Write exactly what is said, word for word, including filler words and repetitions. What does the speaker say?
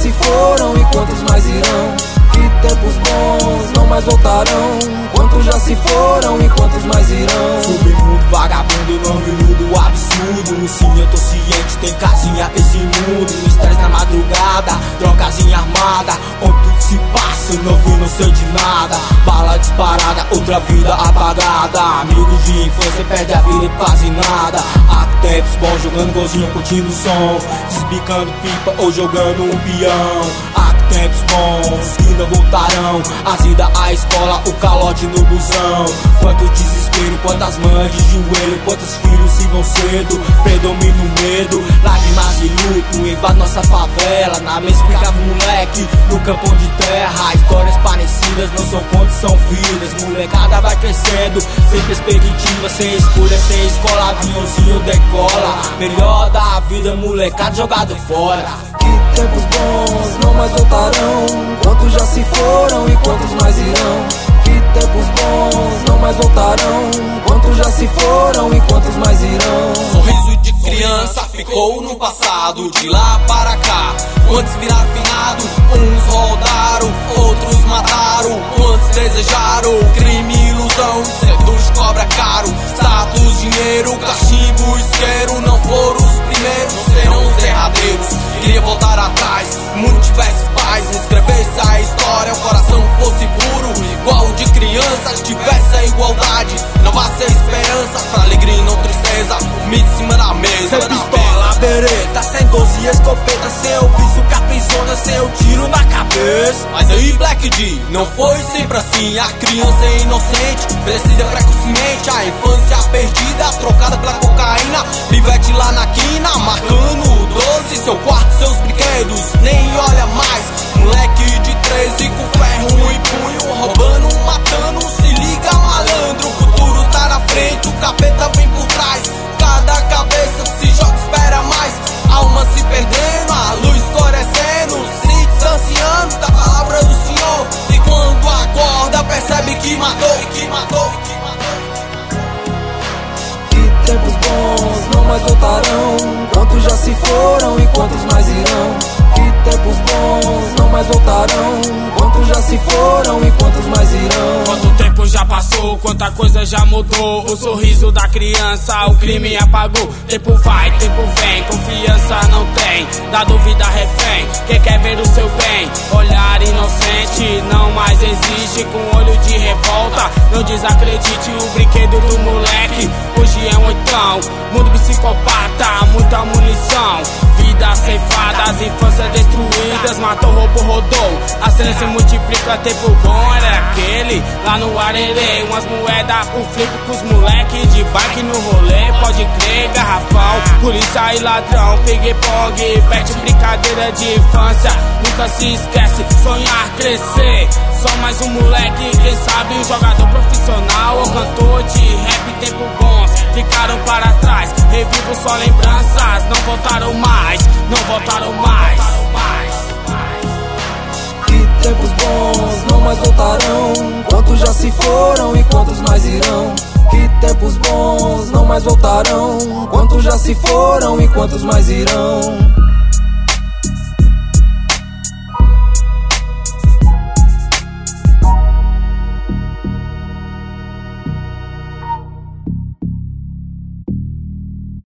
se foram e quantos mais irão? Que tempos bons não mais voltarão. Quantos já se foram e quantos mais irão? Submundo, vagabundo, não iludo, absurdo. Sim, eu tô ciente, tem casinha esse mundo. Estresse na madrugada, drogazinha armada. Onde tudo se passa, eu não vi, não sei de nada. Bala disparada, outra vida apagada. Amigos de infância, perde a vida e quase nada. Há tempos bons, jogando golzinho, curtindo o som, desbicando pipa ou jogando um peão. Há tempos bons que não voltarão. A vida, a escola, o calote no busão. Quanto desespero, quantas mães de joelho, quantos filhos se vão cedo. Predomina o medo, lágrimas de luto invade nossa favela. Na mesa ficava um moleque no campo de terra. Histórias parecidas não são contos, são vidas. Molecada vai crescendo, sem perspectiva, sem escolha, sem escola. Aviãozinho decola, melhor da vida, molecada jogado fora. Que tempos bons não mais voltarão. Quantos já se foram e quantos mais irão? Que tempos bons não mais voltarão. Quantos já se foram e quantos mais irão? Sorriso de criança ficou no passado, de lá para cá. Quantos viraram finado, uns rodaram, outros mataram. Quantos desejaram crime e ilusão, seduz cobra caro. Status, dinheiro, cachimbo, isqueiro. Não foram os primeiros, serão os derradeiros. Queria voltar atrás, o mundo tivesse paz, escrevesse a história, o coração fosse puro, igual de criança, tivesse a igualdade. Não vá ser esperança, pra alegria e não tristeza. Comida em cima da mesa, sem pistola, bereta, sem doze escopeta, sem o vício, caprizona, sem o tiro na cabeça. Mas aí, Black D, não foi sempre assim. A criança é inocente, crescida precocemente. A infância perdida, trocada pela cocaína. Pivete lá na quina, marcando doze. Seu quarto, seus brinquedos, nem olha mais. Moleque de treze com ferro em punho, roubando, matando. Se liga, malandro, o futuro tá na frente, o capeta vem por trás. Cada cabeça se joga, espera mais. Alma se perdendo, a luz escurecendo, se distanciando da palavra do Senhor. E quando acorda percebe que matou, que matou, que matou. Que tempos bons não mais voltarão. Quantos já se foram e quantos mais irão? Que tempos bons não mais voltarão. Quantos já se foram e quantos mais irão? Quanto tempo já passou, quanta coisa já mudou. O sorriso da criança, o crime apagou. Tempo vai, tempo vem, confiança não tem. Da dúvida refém, quem quer ver o seu bem. Olhar inocente não mais existe. Com olho de revolta, não desacredite o brinquedo do moleque. Hoje é um oitão, mundo psicopata, muita munição. Vidas ceifadas, infâncias destruídas. Matou, roubou, rodou. A cena se multiplica, tempo bom era aquele. Lá no Arerê, umas moedas pro flip pros moleque de bike no rolê. Pode crer, garrafão, polícia e ladrão. Peguei pong, pet, brincadeira de infância. Nunca se esquece, sonhar, crescer. Só mais um moleque, quem sabe um jogador profissional ou cantor de rap. Tempo bons ficaram para trás. Revivo só lembranças, não voltaram mais, não voltaram mais. Que tempos bons não mais voltarão. Quantos já se foram e quantos mais irão? Que tempos bons não mais voltarão. Quantos já se foram e quantos mais irão?